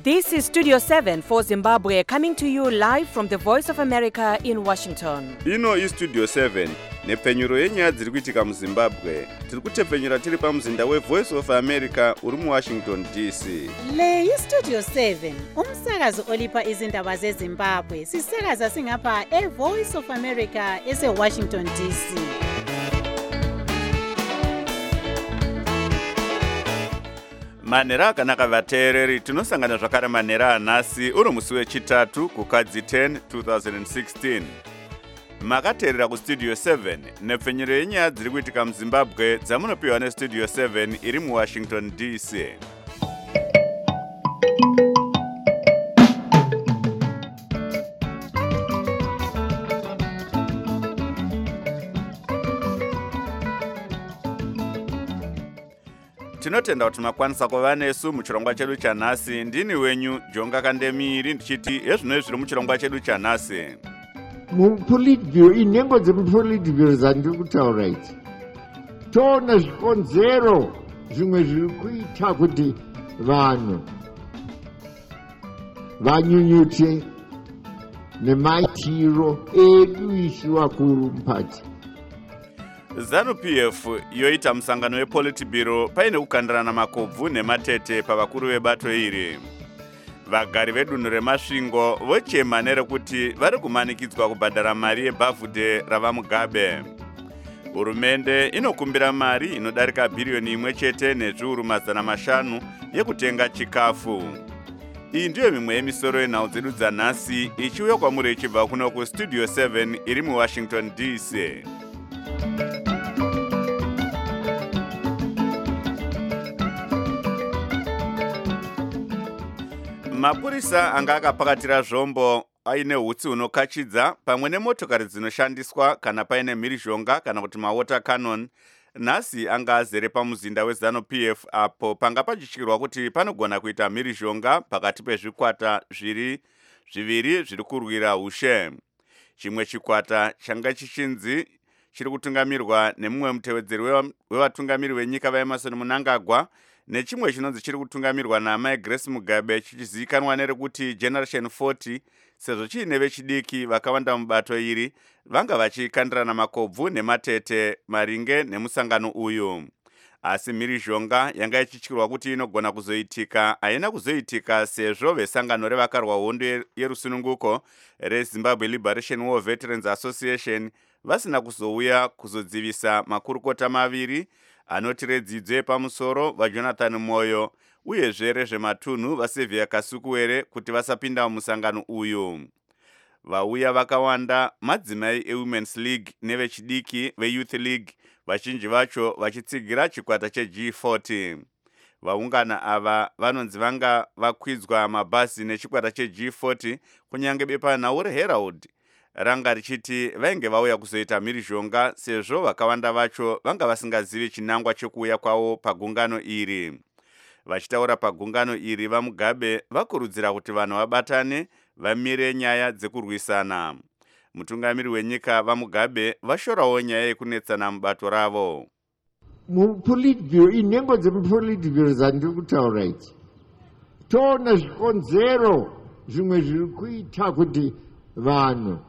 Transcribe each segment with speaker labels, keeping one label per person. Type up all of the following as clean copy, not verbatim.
Speaker 1: This is Studio 7 for Zimbabwe, coming to you live from the Voice of America in Washington.
Speaker 2: Ino iStudio 7 nepfenyuro yenyaya dziri kuitika muZimbabwe. Tiri kutepfenyura tiri pamuzinda weVoice of America uri muWashington DC.
Speaker 3: Le iStudio 7 umsakazo olipa izindaba zeZimbabwe. Sisakaza singapha eVoice of America eseWashington DC.
Speaker 2: Manhero akanaka vateereri, tinosangana zvakare manhero anhasi uri musi wechitatu kukadzi 10 2016. Makateerera kuStudio 7 nepfenyuro yenyaya dziri kuitika muZimbabwe dzamunopiwa neStudio 7 iri muWashington DC. Tinotenda kuti makwanisa kuva nesu muchirongwa chedu chanhasi. Ndini wenyu Jonga Kandemiri ndichiti ezvino zviri muchirongwa chedu chanhasi.
Speaker 4: Mupolitburo, inhengo dzemupolitburo dzandiri kutaura idzi, toona zvikonzero zvimwe zviri kuita kuti vanhu vanyunyute nemaitiro edu isu vakuru mupati.
Speaker 2: ZANU-PF yoita musangano wePolitburo paine kukandirana makobvu nematete pavakuru vebato iri. Vagari vedunhu remasvingo vochema nerekuti vari kumanikidzwa kubhadhara mari yebhavhudhe ravaMugabe. Hurumende inokumbira mari inodarika bhiriyoni 1 nezviuru 500 yekutenga chikafu. Iyi ndiyo mimwe yemisoro yenhau dzedu dzanhasi ichiuya kwamuri ichibva kuno kuStudio 7 iri muWashington DC. Mapurisa anga akapakatira zvombo aine hutsi hunokachidza pamwe nemotokari dzinoshandiswa kana paine mhirizhonga kana kuti mawater cannon. Nhasi anga azere pamuzinda weZANU-PF apo panga pachityirwa kuti panogona kuita mhirizhonga pakati pezvikwata zviviri zviri kurwira ushe. Chimwe chikwata changa chichinzi chiri kutungamirwa nemumwe mutevedzeri wevatungamiri venyika vaEmmerson Mnangagwa, nechimwe chinonzi chiri kutungamirwa naamai Grace Mugabe chichizivikanwa nerekuti Generation 40, sezvo chiine vechidiki vakawanda mubato iri vanga vachikandirana makobvu nematete maringe nemusangano uyu. Asi mhirizhonga yanga ichityirwa kuti inogona kuzoitika haina kuzoitika sezvo vesangano revakarwa hondo yerusununguko reZimbabwe Liberation War Veterans Association vasina kuzouya kuzodzivisa makurukota maviri anoti redzidzo yepamusoro vaJonathan Moyo uyezve rezvematunhu vaSevia Kasukuwere kuti vasapinda mumusangano uyu. Vauya vakawanda madzimai eWomen's League nevechidiki veYouth League, vazhinji vacho vachitsigira chikwata cheG40. Vaungana ava vanonzi vanga vakwidzwa mabhazi nechikwata cheG40 kunyange bepanhau reHerald ranga richiti vainge vauya kuzoita mhirizhonga sezvo vakawanda vacho vanga vasingazivi chinangwa chekuuya kwavo pagungano iri. Vachitaura pagungano iri, vaMugabe vakurudzira kuti vanhu vabatane vamire nyaya dzekurwisana. Mutungamiri wenyika vaMugabe vashorawo nyaya yekunetsana mubato ravo.
Speaker 4: Mupolitburo, inhengo dzemupolitburo dzandiri kutaura idzi, toona zvikonzero zvimwe zviri kuita kuti vanhu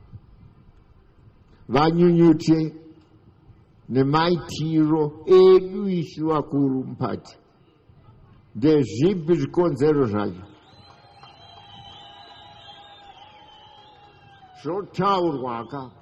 Speaker 4: vanyunyute nemaitiro edu isu vakuru mupati. Ndezvipi zvikonzero zvacho? Zvotaurwa ka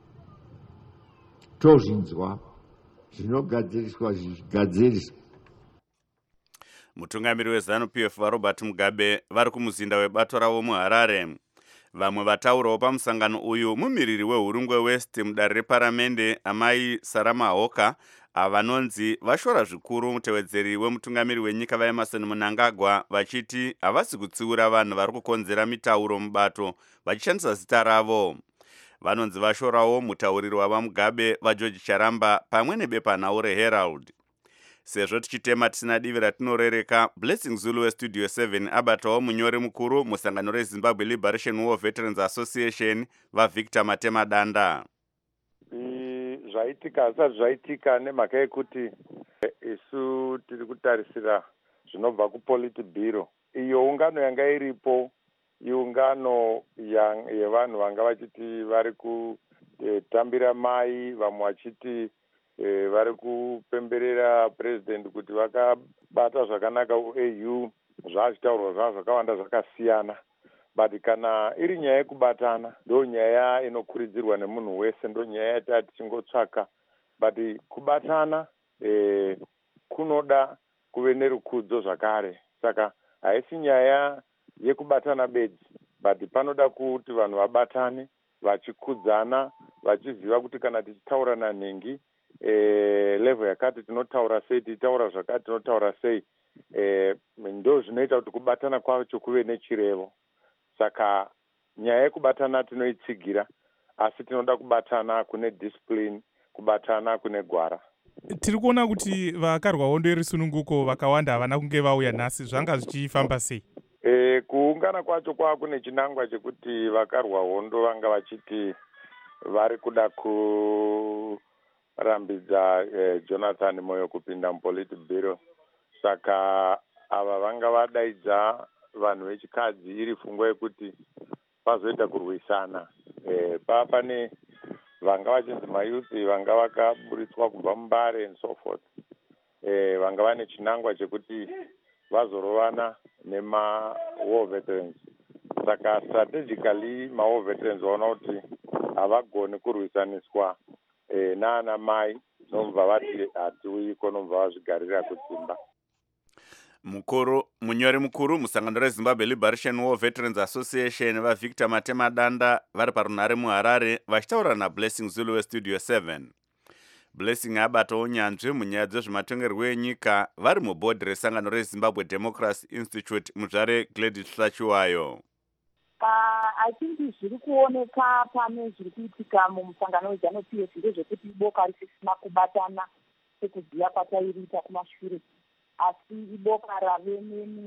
Speaker 4: tozvinzwa, zvinogadziriswa zvichigadziriswa.
Speaker 2: Mutungamiri weZANU-PF vaRobert Mugabe vari kumuzinda webato ravo muHarare. Vamwe vataurawo pamusangano uyu mumiriri weHurungwe West mudare reparamende amai Sarama Hoka avanonzi vashora zvikuru mutevedzeri wemutungamiri wenyika vaEmmerson Mnangagwa vachiti havasi kutsiura vanhu vari kukonzera mitauro mubato vachishandisa zita ravo. Vanonzi vashorawo mutauriri wavaMugabe vaGeorge Charamba pamwe nebepanhau reHerald. Sezvo tichitema tisina divi ratinorereka, Blessing Zulu weStudio 7 abatawo munyori mukuru musangano reZimbabwe Liberation War Veterans Association vaVictor Matema Danda.
Speaker 5: Zvaitika asati zvaitika nemhaka yekuti isu tiri kutarisira zvinobva kuPolitburo iyo ungano yanga iripo iungano yevanhu vanga vachiti vari kutambira mai, vamwe vachiti vari kupemberera president kuti vakabata zvakanaka AU. Zvachitaurwa zvavo zvakawanda zvakasiyana, but kana iri nyaya yekubatana ndo nyaya inokurudzirwa nemunhu wese, ndo nyaya yatati tichingotsvaka. But kubatana kunoda kuve nerukudzo zvakare, saka haisi nyaya yekubatana bedzi, but panoda kuti vanhu vabatane vachikudzana, vachiziva kuti kana tichitaura nanhingi level yakati tinotaura sei, tichitaura zvakati tinotaura sei. Ndo zvinoita kuti kubatana kwacho kuve nechirevo. Saka nyaya yekubatana tinoitsigira, asi tinoda kubatana kune discipline, kubatana kune gwara.
Speaker 6: Tiri kuona kuti vakarwa hondo yerusununguko vakawanda havana kunge vauya nhasi, zvanga zvichifamba sei?
Speaker 5: Kuungana kwacho kune chinangwa chekuti vakarwa hondo vanga vachiti vari kuda kurambidza Jonathan Moyo kupinda muPolitburo. Saka ava vanga vadaidza vanhu vechikadzi iri pfungwa yekuti vazoita kurwisana. Pane vanga vachinzi mayuthi vanga vakaburitswa kubva muBare and so forth. Vanga vane chinangwa chekuti vazorovana nema-war veterans. Saka strategically ma-war veterans vaona kuti havagoni kurwisaniswa naana mai, nomva vati hatiuyiko, nomva vazvigarira kudzimba.
Speaker 2: Munyori mukuru musangano reZimbabwe Liberation War Veterans Association vaVictor Matemadanda vari parunhare muHarare vachitaura naBlessing Zulu weStudio 7. Blessing abatawo unyanzvi munyaya dzezvematongerwo enyika vari mubhodhi resangano reZimbabwe Democracy Institute muzvare Gladys Hlachiwayo.
Speaker 7: I think zviri kuoneka pane zviri kuitika mumusangano weZANU-PF ndezvekuti iboka risisina kubatana sekuziya kwatairiita kumashure, asi iboka rave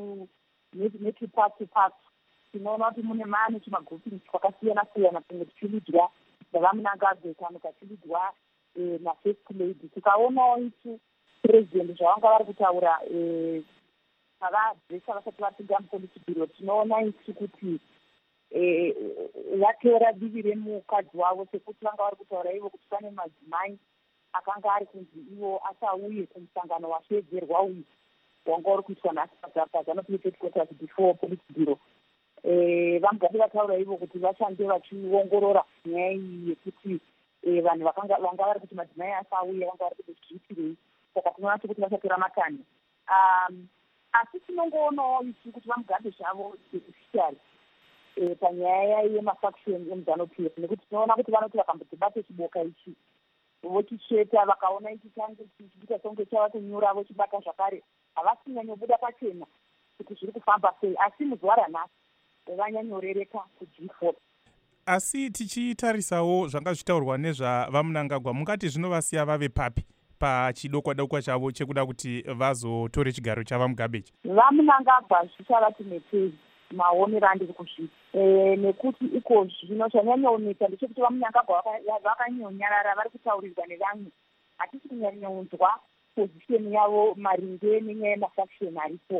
Speaker 7: netupati. Tinoona kuti mune mane tumagruppings twakasiyana-siyana, tumwe tuchiridzwa navamunangagwe, kamwe kachiridzwa naFirst Lady. Tikaonawo itu president zvavanga vari kutaura pavadresa vasati vapinda muPolitburo, tinoona itu kuti vateera divi remukadzi wavo, sekuti vanga vari kutaura ivo kuti pane madzimai akanga ari kunzi ivo asauye kumusangano washedzerwa uyu wanga uri kuitwa nhasi paZANU-PF headquarters before Politburo. Vamugade vataura ivo kuti vachange vachiongorora nyaya iyi yekuti vanhu vanga vari kuti madzimai asauye vanga vari kuti zviitirei. Saka tinoona kuti vachatora matanho. Asi tinongoonawo isu kuti vamugade zvavo officially panyaya yemafaction emuZANU-PF, nekuti tinoona kuti vanoti vakambodhibate chiboka ichi vochicheta, vakaona ichi change chichiita songe chava kunyura vochibata zvakare, havasi kunyanyobuda pachena kuti zviri kufamba sei, asi muzuva ranhasi vanyanyorereka kuG4.
Speaker 6: Asi tichitarisawo zvanga zvitaurwa nezvavamunangagwa, mungati zvinovasiya vave papi pachidokwa-dokwa chavo chekuda kuti vazotore chigaro chavaMugabe?
Speaker 7: Vamunangagwa zvichavati mepei maonero andiri kuzvita, nekuti iko zvino chanyanyooneka ndechekuti vamunangagwa vakanyonyarara vari kutaurirwa nevamwe. Hatisi kunyanyonzwa pozisheni yavo maringe nenyaya yemafaction aripo.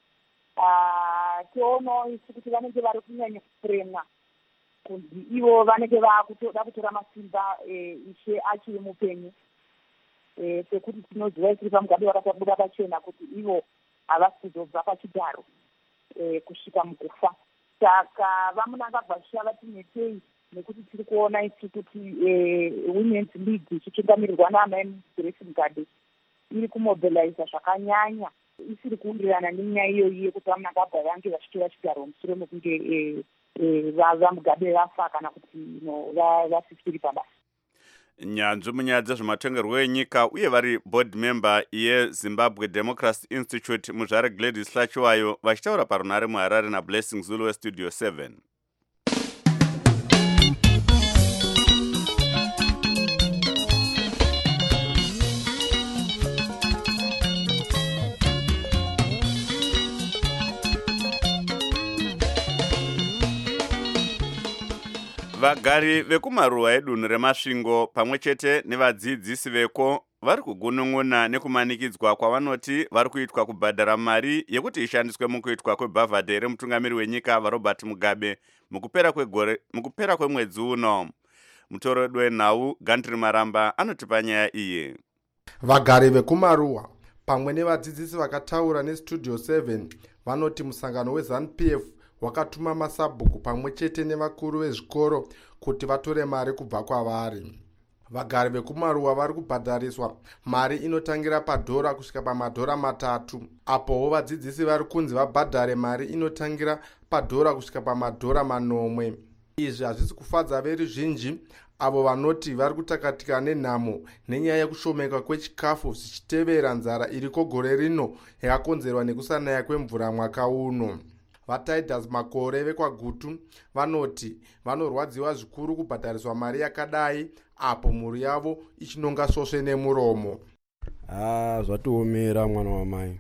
Speaker 7: Toonawo isu kuti vanenge vari kunyanya kufuremwa kunzi ivo vanenge vakutoda kutora masimba ishe achiri mupenyu, sekuti tinoziva isiri paMugabe vakatabuda pachena kuti ivo havasi kuzobva pachigaro kusvika mukufa. Saka vamunangagwa zvichavati netei, nekuti tiri kuona isu kuti Women's League ichitungamirirwa naamai Grace Mugabe iri kumobiliza zvakanyanya, isiri kuundirana nenyaya iyoyi yekuti vamunangagwa vange vachitora chigaro mushure mekunge vaMugabe vafa kana kuti vasisiri pabasa.
Speaker 2: Nyanzvi munyaya dzezvematongerwo enyika uye vari board member yeZimbabwe Democracy Institute muzvare Gladys Hlachiwayo vachitaura parunhare muHarare naBlessing Zulu weStudio 7. Vagari vekumaruwa edunhu reMasvingo pamwe chete nevadzidzisi veko vari kugunun'una nekumanikidzwa kwavanoti vari kuitwa kubhadhara mari yekuti ishandiswe mukuitwa kwebhavhadhe remutungamiri wenyika vaRobert Mugabe mukupera kwemwedzi uno. Mutorodi wenhau Gandri Maramba anotipa nyaya iyi.
Speaker 8: Vagari vekumaruwa pamwe nevadzidzisi vakataura neStudio 7 vanoti musangano weZANU-PF wakatuma masabhuku pamwe chete nevakuru vezvikoro kuti vatore mari kubva kwavari. Vagari vekumaruwa vari kubhadhariswa mari inotangira padhora kusvika pamadhora 3, apowo vadzidzisi vari kunzi vabhadhare mari inotangira padhora kusvika pamadhora 9. Izvi hazvisi kufadza veruzhinji avo vanoti vari kutakatika nenhamo nenyaya yekushomeka kwechikafu zvichitevera nzara iriko gore rino yakakonzerwa nekusanaya kwemvura mwaka uno. VaTitus Makore vekwaGutu vanoti vanorwadziwa zvikuru kubhadhariswa mari yakadai apo mhuri yavo ichinonga svosve nemuromo.
Speaker 9: Zvatiomera mwana wamai.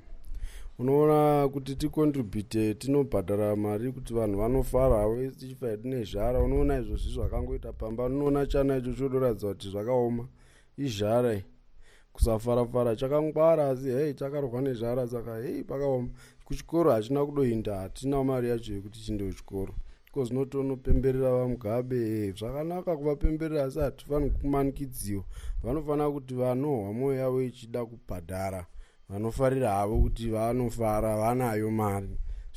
Speaker 9: Unoona kuti tikontribute tinobhadhara mari kuti vanhu vanofarawo tichifa tine zhara. Unoona izvozvi zvakangoita pamba. Unoona chana icho chodoradza kuti zvakaoma izhara kusafara chakangwara asi hey chakarwa nezhara saka hey pakaoma. Kuchikoro hachina kudoinda, hatina mari yacho yekuti chinde kuchikoro. Zvinotonopemberera vaMugabe zvakanaka kuvapemberera asi hatifaniri kumanikidziwa. Vanofanira kuti vanohwa mwoyo yavo ichida kubhadhara. Vanofarira havo kuti vanofara vanayo mari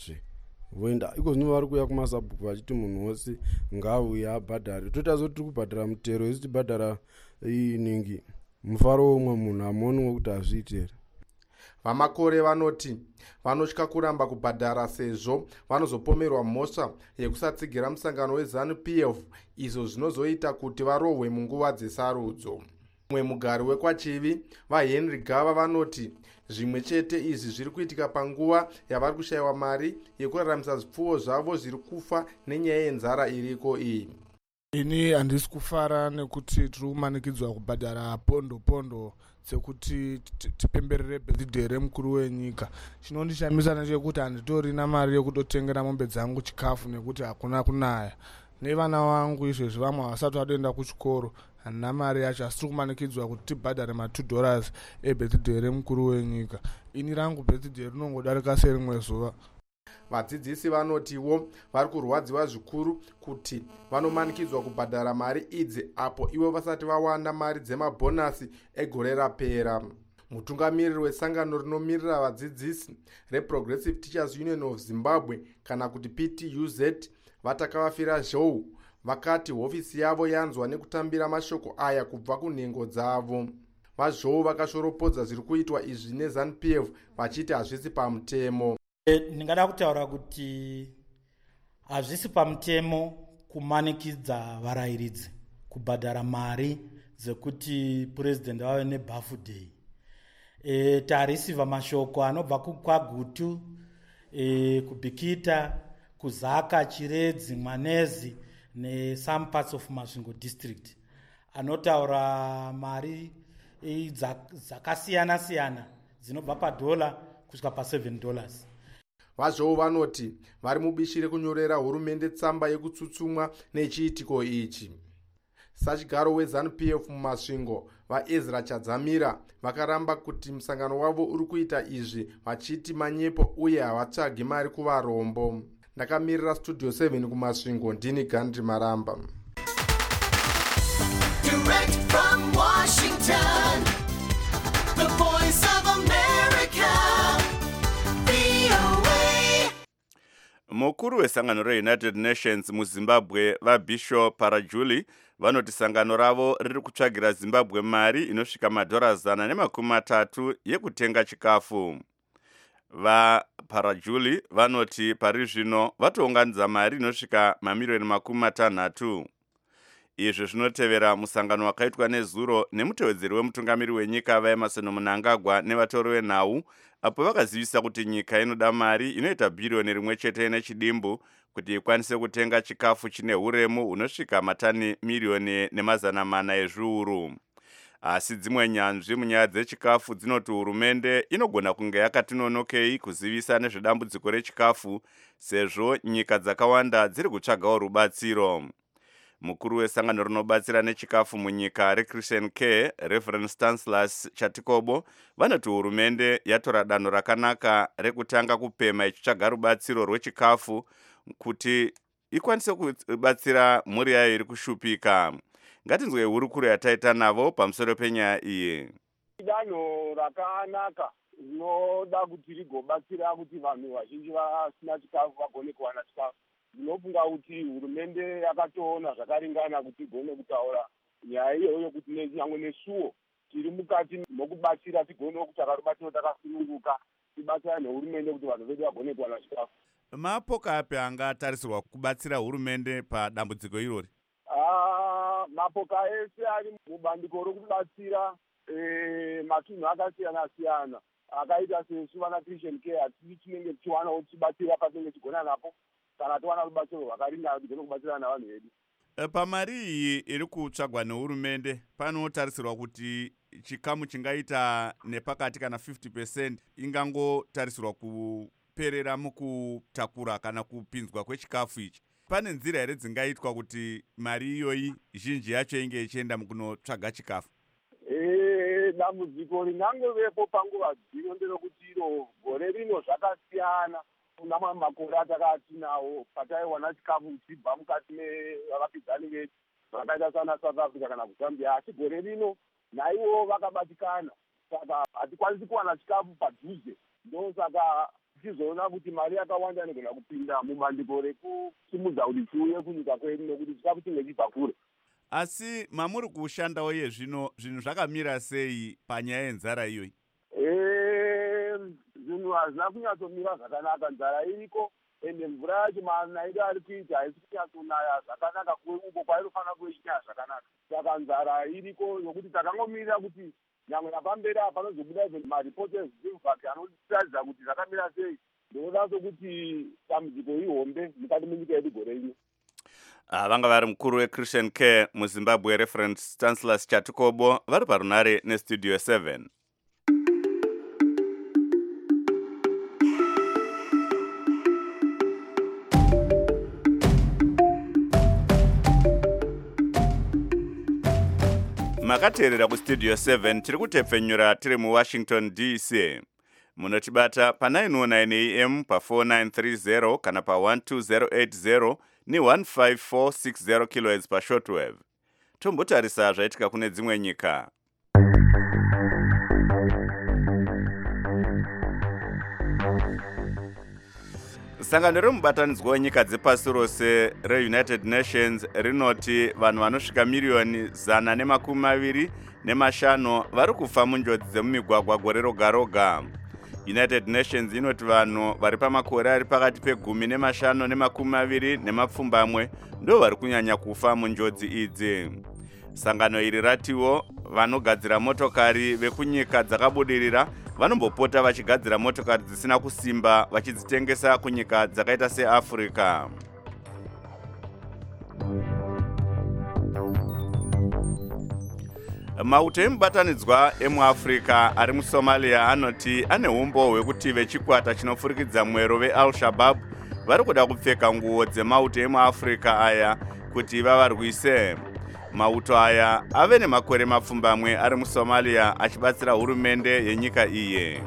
Speaker 9: voenda iko zvino vari kuuya kumasabhuku vachiti munhu wose ngauye abhadhare. Toita zoti kubhadhara mutero isi tibhadhara inenge mufaro womwe munhu hamuoni wekuti hazviitire.
Speaker 8: VaMakore vanoti vanotya kuramba kubhadhara sezvo vanozopomerwa mhosva yekusatsigira musangano weZANU-PF, izvo zvinozoita kuti varohwe munguva dzesarudzo. Mumwe mugari wekwaChivi vaHenry Gava vanoti zvimwe chete izvi zviri kuitika panguva yavari kushayiwa mari yekuraramisa zvipfuwo zvavo zviri kufa nenyaya yenzara iriko iyi.
Speaker 10: Ini handisi kufara nekuti tiri kumanikidzwa kubhadhara pondo dzekuti tipemberere birthday remukuru wenyika. Chinondishamisa ndechekuti handitorina mari yekutotengera mombe dzangu chikafu nekuti hakuna kunaya. Nevana vangu izvezvi vamwe havasati vadoenda kuchikoro, handina mari yacho asi tiri kumanikidzwa kuti tibhadhare $2 ebirthday remukuru wenyika. Ini rangu birthday rinongodarika serimwe zuva.
Speaker 8: Vadzidzisi vanotiwo vari kurwadziwa zvikuru kuti vanomanikidzwa kubhadhara mari idzi apo ivo vasati vawanda mari dzemabhonasi egore rapera. Mutungamiriri wesangano rinomirira vadzidzisi reProgressive Teachers Union of Zimbabwe kana kuti PTUZ vatakavafira Zhou vakati hofisi yavo yanzwa nekutambira mashoko aya kubva kunhengo dzavo. VaZhou vakashoropodza zviri kuitwa izvi neZANU-PF vachiti hazvisi pamutemo.
Speaker 11: Ndingada kutaura kuti hazvisi pamutemo kumanikidza varayiridzi kubhadhara mari dzekuti purezidendi vave nebirthday. Tarisivha mashoko anobva kwaGutu, kuBhikita, kuZaka, Chiredzi, Mwanezi nesome parts of Masvingo district anotaura mari dzakasiyana-siyana dzinobva padhola kusvika pa$7.
Speaker 8: VaZhou vanoti vari mubishi rekunyorera hurumende tsamba yekutsutsumwa nechiitiko ichi. Sachigaro weZANU-PF mumasvingo vaEzra Chadzamira vakaramba kuti musangano wavo uri kuita izvi vachiti manyepo uye havatsvagi mari kuvarombo. Ndakamirira Studio 7 kumasvingo ndini Gandri Maramba.
Speaker 12: Direct from Washington, the voice of America, VOA.
Speaker 2: Mukuru wesangano reUnited Nations muZimbabwe vaBishop Parajuli vanoti sangano ravo riri kutsvagira Zimbabwe mari inosvika $130 yekutenga chikafu. VaParajuli vanoti pari zvino vatounganidza mari inosvika $60 Izvi zvinotevera musangano wakaitwa nezuro nemutevedzeri wemutungamiri wenyika vaEmerson Mnangagwa nevatori venhau apo vakazivisa kuti nyika inoda mari inoita bhiriyoni rimwe chete nechidimbu kuti ikwanise kutenga chikafu chine huremu hunosvika matani 1,400,000 ezviuru. Asi dzimwe nyanzvi munyaya dzechikafu dzinoti hurumende inogona kunge yakati nonokei kuzivisa nezvedambudziko rechikafu sezvo nyika dzakawanda dziri kutsvagawo rubatsiro. mukuru wesangano rinobatsira nechikafu munyika reChristian Care Reverend Stanislaus Chatikobo vanoti hurumende yatora danho rakanaka rekutanga kupema ichitsvaga rubatsiro rwechikafu kuti ikwanise kubatsira mhuri yayo iri kushupika. Ngatinzwe hurukuro yataita navo pamusoro penyaya iyi.
Speaker 13: Danho rakanaka rinoda kuti rigobatsira kuti vanhu vazhinji vasina chikafu vagone kuwana chikafu. Ndinofunga kuti hurumende yakatoona zvakaringana kuti igone kutaura nyaya iyoyo kuti nyangwe nesuwo tiri mukati mokubatsira tigone kutsvaka rubatsiro takasununguka tibatsira nehurumende kuti vanhu vedu vagone kuwana chikafu.
Speaker 2: Mapoka api angatarisirwa kubatsira hurumende padambudziko irori?
Speaker 13: Mapoka ese ari mubandiko rokubatsira matunhu akasiyana-siyana akaita sesu vana Christian Care hatisi chinenge tichiwanawo tichibatsira patinenge tigona napo kana tiwana rubatsiro rwakaringana tigone kubatsira navanhu vedu.
Speaker 2: Pamari iyi iri kutsvagwa nehurumende panotarisirwa kuti chikamu chingaita nepakati kana 50% ingangotarisirwa kuperera mukutakura kana kupinzwa kwechikafu ichi. Pane nzira here dzingaitwa kuti mari iyoyi zhinji yacho inge ichienda mukunotsvaga chikafu?
Speaker 13: Dambudziko rinangovepo panguva dzino nderekuti iro gore rino zvakasiyana namwe makore atakati nawo pataiwana chikafu chibva mukati mevavakidzani vedu vakaita sana South Africa kana kuZambia, asi gore rino naivo vakabatikana saka hatikwanisi kuwana chikafu padhuze. Ndosaka tichizoona kuti mari yakawanda inogona kupinda mubandiko rekusimudza kuti tiuye kunyika kwedu nekuti chikafu chinge chibva kure.
Speaker 2: Asi mamuri kushandawo zvino zvinhu zvakamira sei panyaya yenzara iyoyi?
Speaker 13: Zvinhu hazvina kunyatsomira zvakanaka, nzara iriko ende mvura yacho manaido ari kuita haisi kunyatsonaya zvakanaka uko kwainofanira kuve ichinyaya zvakanaka. Saka nzara iriko nokuti takangomirira kuti nyangwe napamberi apa panozobuda maripoti ezvivhaki anotiratidza kuti zvakamira sei. Ndinoda sokuti dambudziko ihombe mukati menyika yedu gore ino.
Speaker 2: Vanga vari mukuru weChristian Care muZimbabwe Reverend Stanislaus Chatikobo vari parunare nestudio 7. Makateerera kustudio 7 tiri kutepfenyura tiri muWashington DC. Munotibata pa909 AM pa4930 kana pa12080 ni15460 kHz pashortwave. Tombotarisa zvaitika kune dzimwe nyika. Sangano remubatanidzwa wenyika dzepasi rose reUnited Nations rinoti vanhu vanosvika miriyoni 125 vari kufa munjodzi dzemumigwagwa gore roga roga. United Nations inoti vanhu vari pamakore ari pakati pe15 ne20 ndo vari kunyanya kufa munjodzi idzi. Sangano iri ratiwo vanogadzira motokari vekunyika dzakabudirira vanombopota vachigadzira motokari dzisina kusimba vachidzitengesa kunyika dzakaita seAfrica. Mauto emubatanidzwa emuAfrica ari muSomalia anoti ane umbo hwekuti vechikwata chinofurikidza mwero veAl-Shabaab vari kuda kupfeka nguo dzemauto emuAfrica aya kuti vavarwise. Mauto aya ave nemakore mapfumbamwe ari muSomalia achibatsira hurumende yenyika iye.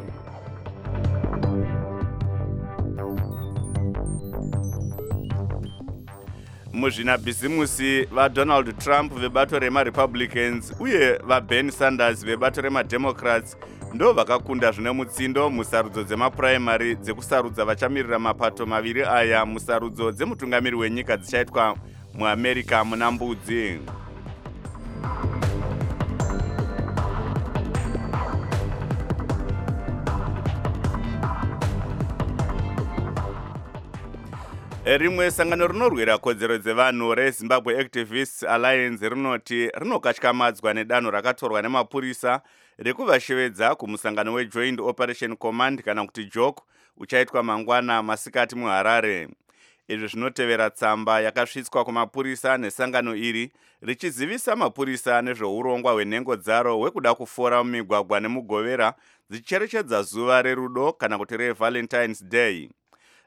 Speaker 2: Muzvinabhizimusi vaDonald Trump vebato remaRepublicans uye vaBernie Sanders vebato remademocrats ndo vakakunda zvine mutsindo musarudzo dzemapuraimari dzekusarudza vachamirira mapato maviri aya musarudzo dzemutungamiri wenyika dzichaitwa muAmerica muna Mbudzi. Rimwe sangano rinorwira kodzero dzevanhu reZimbabwe Activists Alliance rinoti rinokatyamadzwa nedanho rakatorwa nemapurisa rekuvashevedza kumusangano weJoint Operation Command kana kuti JOC uchaitwa mangwana masikati muHarare. Izvi zvinotevera tsamba yakasvitswa kumapurisa nesangano iri richizivisa mapurisa nezveurongwa hwenhengo dzaro hwekuda kufora mumigwagwa nemugovera dzichicherechedza zuva rerudo kana kuti reValentine's Day.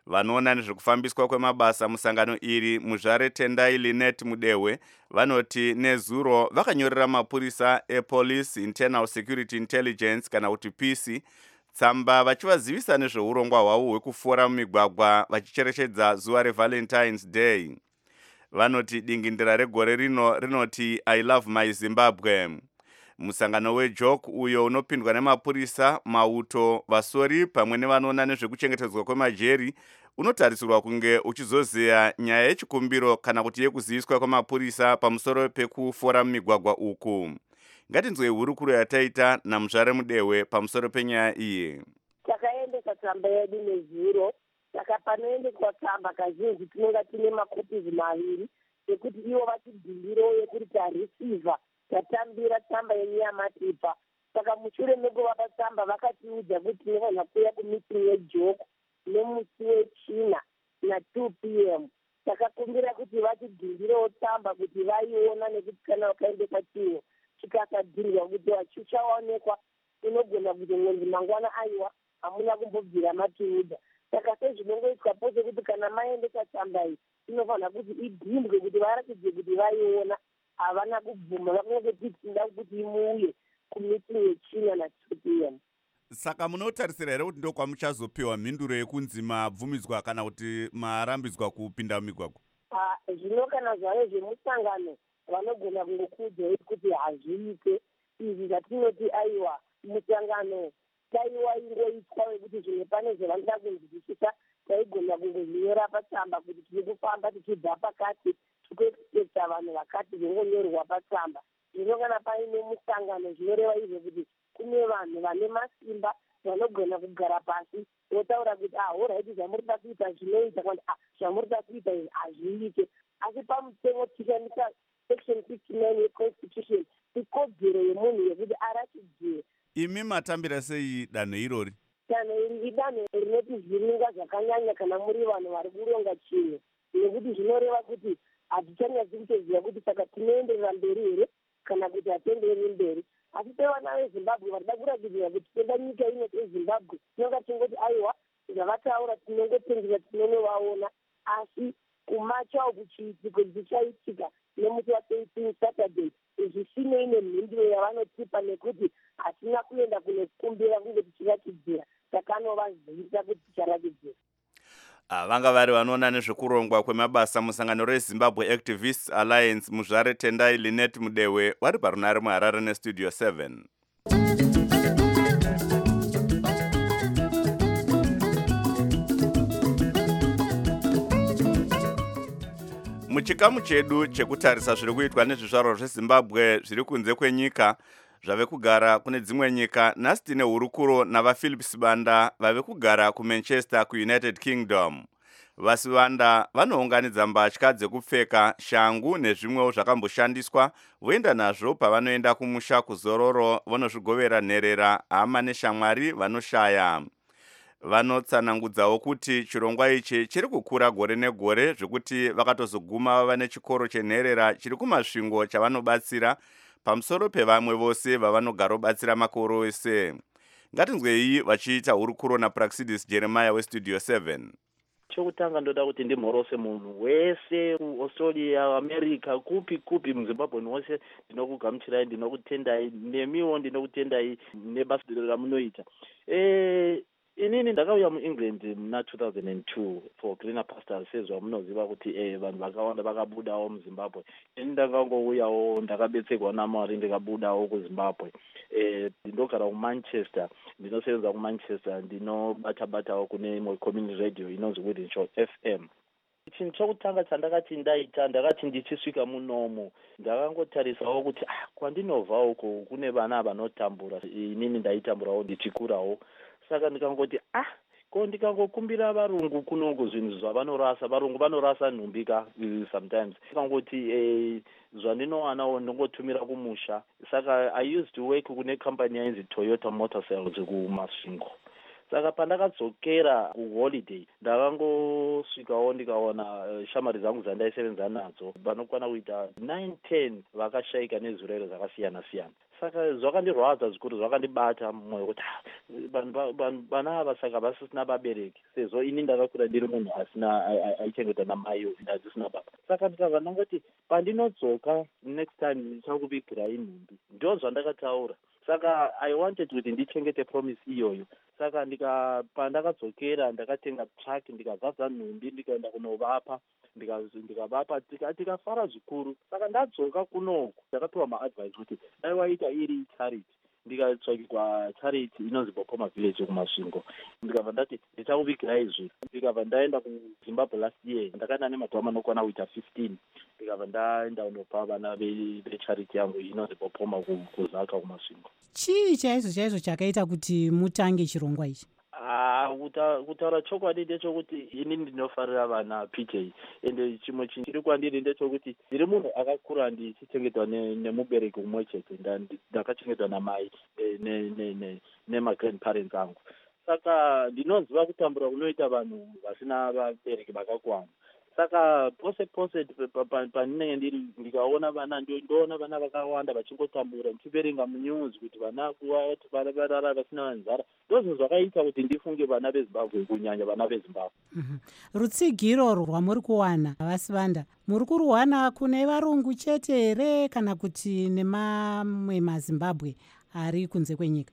Speaker 2: vanoona nezvekufambiswa kwemabasa musangano iri muzvare Tendai Linet Mudewe vanoti nezuro vakanyorera mapurisa ePolice Internal Security Intelligence kana kuti PC tsamba vachivazivisa nezveurongwa hwavo hwekufora mumigwagwa vachicherechedza zuva reValentine's Day. Vanoti dingindira regore rino rinoti I love my Zimbabwe. Musangano weJOK uyo unopindwa nemapurisa, mauto, vasori pamwe nevanoona nezvekuchengetedzwa kwemajeri unotarisirwa kunge uchizozeya nyaya yechikumbiro kana kuti yekuziviswa kwemapurisa pamusoro pekufora mumigwagwa uku. Ngatinzwe hurukuro yataita naMuzvare Mudewe pamusoro penyaya iyi.
Speaker 14: Takaendesa tsamba yedu nezuro, saka panoendeswa tsamba kazhinji tinonga tine makopizi maviri ekuti ivo vachibhindiro yekuti tareceiva tatambira tsamba yenyamatipa. Saka mushure mekuvapa tsamba vakatiudza kuti tinofanira kuuya kumeeting yeJOK nemusi wechina na2 p.m. takakumbira kuti vachibhindirewo tsamba kuti vaiona nekuti kana vakaendesa chinhu chikasadhirwa kuti chichaonekwa inogona kuti mwenzi mangwana aiwa hamuna kumbobvira matiudza. Saka sezvinongoitwa pose kuti kana maendesa tsamba iyi inofanira kuti idhindwe kuti varatidze kuti vaiona havana kubvuma vakangoti tinda kuti imuuye kumeeting yechina na2 p.m.
Speaker 2: Saka munotarisira here kuti ndokwamuchazopiwa mhinduro yekunzi mabvumidzwa kana kuti marambidzwa kupinda mumigwagwa?
Speaker 14: Zvino kana zvave zvemusangano vanogona kungokuudzai kuti hazviite izvi zvatinoti aiwa musangano taiwa ingoitwa wekuti zvimwe pane zvavanoda kunzwisisa taigona kungozvinyora patsamba kuti tiri kufamba tichibva pakati tikuexpecta vanhu vakati zvingonyorwa patsamba. Zvino kana paine musangano zvinoreva izvo kuti kune vanhu vane masimba vanogona kugara pasi votaura kuti oraiti zvamurida kuita zvinoita kandi zvamurida kuita izvi hazviite. Asi pamutemo tishandisa section 59 yeconstitution ikodzero yemunhu yekuti aratidzwe.
Speaker 2: Imi matambira sei danho irori?
Speaker 14: Danho iri idanho rinoti zviringa zvakanyanya kana muri vanhu vari kuronga chinhu, nekuti zvinoreva kuti hatichanyatsi kutoziva kuti saka tinoenderera mberi here kana kuti hatiendereri mberi. Asi sevana veZimbabwe varida kuratidzira kuti tenda nyika ino yeZimbabwe tinonga tingoti aiwa zvavataura tinongotendera tinonovaona, asi kumacha kuchiitiko dzichaitika nemusi wa18 Saturday zvisinei nemhinduro yavanotipa nekuti hatina kuenda kunokumbira kunge tichiratidzira takanovazivisa kuti ticharatidzira.
Speaker 2: Vanga vari vanoona nezvekurongwa kwemabasa musangano reZimbabwe Activists Alliance Muzvare Tendai Linet Mudewe vari parunare muHarare neStudio 7. Muchikamu chedu chekutarisa zviri kuitwa nezvizvarwa zveZimbabwe zviri kunze kwenyika zvave kugara kune dzimwe nyika, nhasi tine hurukuro navaPhilips Banda vave kugara kuManchester kuUnited Kingdom. Vasi Banda vanounganidza mbatya dzekupfeka, shangu nezvimwewo zvakamboshandiswa voenda nazvo pavanoenda kumusha kuzororo vonozvigovera nherera, hama neshamwari vanoshaya. Vanotsanangudzawo kuti chirongwa ichi chiri kukura gore negore zvekuti vakatozoguma vava nechikoro chenherera chiri kumasvingo chavanobatsira pamusoro pevamwe vose vavanogara batsira makore ese. Ngatinzwe iyi vachiita hurukuro naPraxidis Jeremiah weStudio 7.
Speaker 15: Chokutanga ndoda kuti ndimhorose munhu wese kuAustralia, America, kupi muZimbabwe wose ndinokugamuchirai, ndinokutendai, nemiwo ndinokutendai nebasa ramunoita. Inini ndakauya muEngland muna 2002 for Greener Pastures sezvo munoziva kuti vanhu vakawanda vakabudawo muZimbabwe. Ini ndakangouyawo ndakabetserwa naMwari ndikabudawo kuZimbabwe. Ndinogara kuManchester, ndinosevenza kuManchester, ndinobata-batawo kune imwe community radio inonzi Within Shore FM. Chinhu chokutanga chandakati ndaita, ndakati ndichisvika munomo ndakangotarisawo kuti kwandinobva uko kune vana vanotambura, inini ndaitamburawo ndichikurawo. Saka ndikangoti ko ndikangokumbira varungu kunongo zvinhu zvavanorasa, varungu vanorasa nhumbika sometimes. Ndikangoti zvandinowana ndingotumira kumusha. Saka I used to work kune company yainzi Toyota Motor Sales kumasvingo. Saka pandakadzokera kuholiday ndakangosvikawo ndikaona shamwari dzangu dzandaisevenza nadzo vanokwana kuita 9-10 vakashaika nezvirwere zvakasiyana-siyana. saka zvakandirwadza zvikuru, zvakandibata mumwoyo kuti vana ava saka vasisina vabereki, sezvo ini ndakakura ndiri munhu asina aichengeta namai ndazisina baba. Saka ndikabva ndangoti pandinodzoka next time ndichakuvigirai nhumbi, ndo zvandakataura. Saka I wanted kuti ndichengete promise iyoyo. Saka pandakadzokera ndakatenga truck ndikazadza nhumbi ndikaenda kunovapa, ndikavapa tikafara zvikuru. Saka ndadzoka kunoku ndakapiwa maadvice kuti dai waita iri charity, ndikatsvakirwa charity inonzi Bopoma Village kumasvingo. Ndikabva ndati ndichakuvigirai izvi. Ndikabva ndaenda kuZimbabwe last year, ndakaenda nemadhoma anokwana kuita 15. Ndikabva ndaenda kunopa vana vecharity yangu inonzi Bopoma kuzaka kumasvingo.
Speaker 3: Chii chaizvo chakaita kuti mutange chirongwa ichi?
Speaker 15: Kutaura chokwadi ndechokuti ini ndinofarira vana PJ, ende chimwe chiri kwandiri ndechokuti ndiri munhu akakura ndichichengetwa nemubereki umwe chete, ndakachengetwa namai nemagrandparents angu. Saka ndinoziva kutambura kunoita vanhu vasina vabereki vakakwana. Saka pose pandinenge ndiri ndikaona vana ndoona vana vakawanda vachingotambura, ndichiverenga munews kuti vana varara vasina nzara, ndozvo zvakaita kuti ndifunge vana veZimbabwe, kunyanya vana veZimbabwe.
Speaker 3: Rutsigiro rwamuri kuwana Vasivanda, muri kuruwana kune varungu chete here kana kuti nemamwe maZimbabwe ari kunze kwenyika?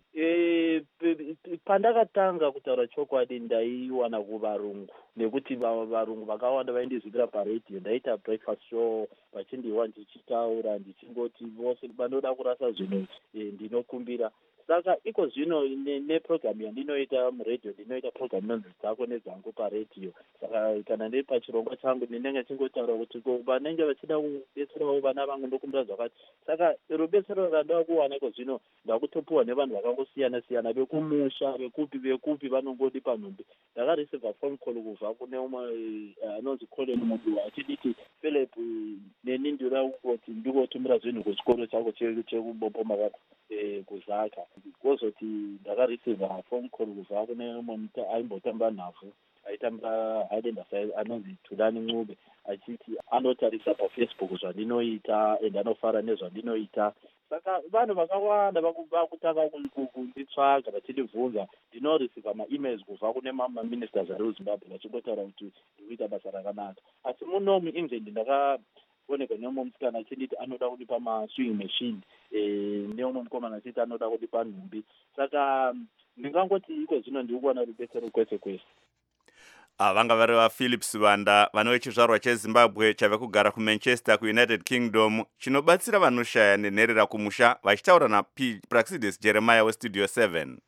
Speaker 15: Pandakatanga kutaura chokwadi ndaiwana kuvarungu, nekuti varungu vakawanda vaindizvibira paredhiyo, ndaita breakfast show vachindiwa ndichitaura ndichingoti vose vanoda kurasa zvinhu ndinokumbira. Saka iko zvino neprogramu yandinoita muredhiyo, ndinoita programu inonzi dzako nedzangu paredhiyo. Saka kana ndiri pachirongwa changu ndinenge chingotaura kuti vanenge vachida kubetserawo vana vangu ndokumbira zvakati. Saka rubetsero randava kuwana iko zvino ndakutopiwa nevanhu vakangosiyana-siyana, vekumusha vekupi vanongodi panhumbi. Ndakareceiva phone call kubva kune umwe anonzi Colin Muduwa achiditi Philip, neni ndira kuti ndikotumira zvinhu kuchikoro chako chekubopoma kuzaka. Kwozoti ndakareceiva phone call kubva kune umwe aimbotamba nhavhu, aitamba Highlanders anonzi Thulani Ncube, achiti anotarisa paFacebook zvandinoita ende anofara nezvandinoita. Saka vanhu vakawanda vakutanga kunditsvaga vachindibvunza. Ndinoreceiva ma-emails kubva kune maministers ari kuZimbabwe vachingotaura kuti ndikuita basa rakanaka. Asi munomu England ndakaonekwa neumwe musikana achinditi anoda kundipa maswing machine, neumwe mukomana achiti anoda kundipa nhumbi. Saka ndingangoti iko zvino ndiri kuwana rubetsero kwese kwese.
Speaker 2: Vanga vari vaPhilip Sivanda, vano vechizvarwa cheZimbabwe chabva kugara kuManchester kuUnited Kingdom, chinobatsira vanoshaya nenherera kumusha, vachitaura naPraxidis Jeremiah weStudio 7.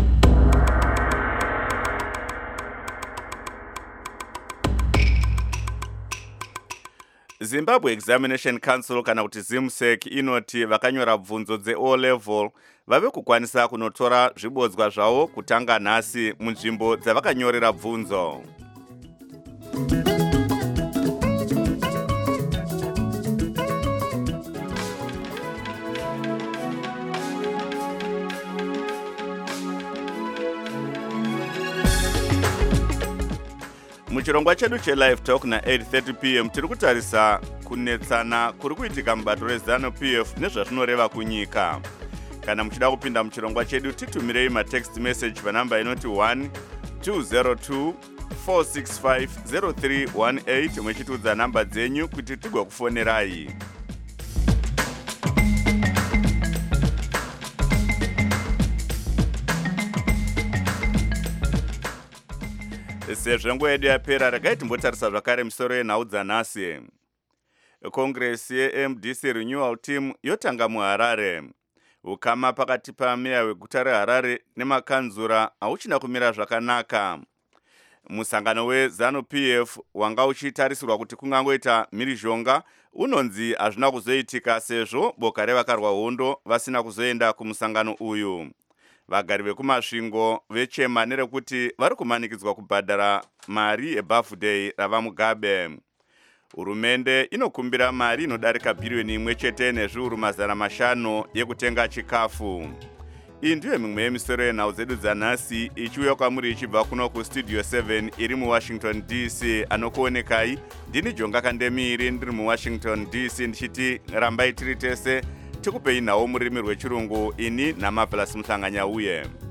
Speaker 2: Zimbabwe Examination Council kana kuti ZIMSEC inoti vakanyora bvunzo dzeO level vave kukwanisa kunotora zvibodzwa zvavo kutanga nhasi munzvimbo dzavakanyorera bvunzo. Muchirongwa chedu chelive talk na 8:30 p.m. tiri kutarisa kunetsana kuri kuitika mubato reZANU-PF nezvazvinoreva kunyika. Kana muchida kupinda muchirongwa chedu titumirei matext message panamba inoti 1202-465-0318 muchitiudza namba dzenyu kuti tigokufonerai. Sezvo nguva yedu yapera, regai timbotarisa zvakare misoro yenhau dzanhasi. Congress yeMDC Renewal Team yotanga muHarare. Ukama pakati pameya weguta reHarare nemakanzura hauchina kumira zvakanaka. Musangano weZANU-PF wanga uchitarisirwa kuti kungangoita mhirizhonga unonzi hazvina kuzoitika sezvo boka revakarwa hondo vasina kuzoenda kumusangano uyu. Vagari vekumasvingo vechema nerekuti vari kumanikidzwa kubhadhara mari yebirthday ravaMugabe. Hurumende inokumbira mari inodarika bhiriyoni imwe chete nezviuru 500 yekutenga chikafu. Iyi ndiyo mimwe yemisoro yenhau dzedu dzanhasi ichiuya kwamuri ichibva kuno kuStudio 7 iri muWashington DC. Anokuonekai ndini Jonga Kandemiri ndiri muWashington DC ndichiti rambai tiri tese tikupei nawo murimi rwechirungu. Ini naMarvelous Muhlanganyauye.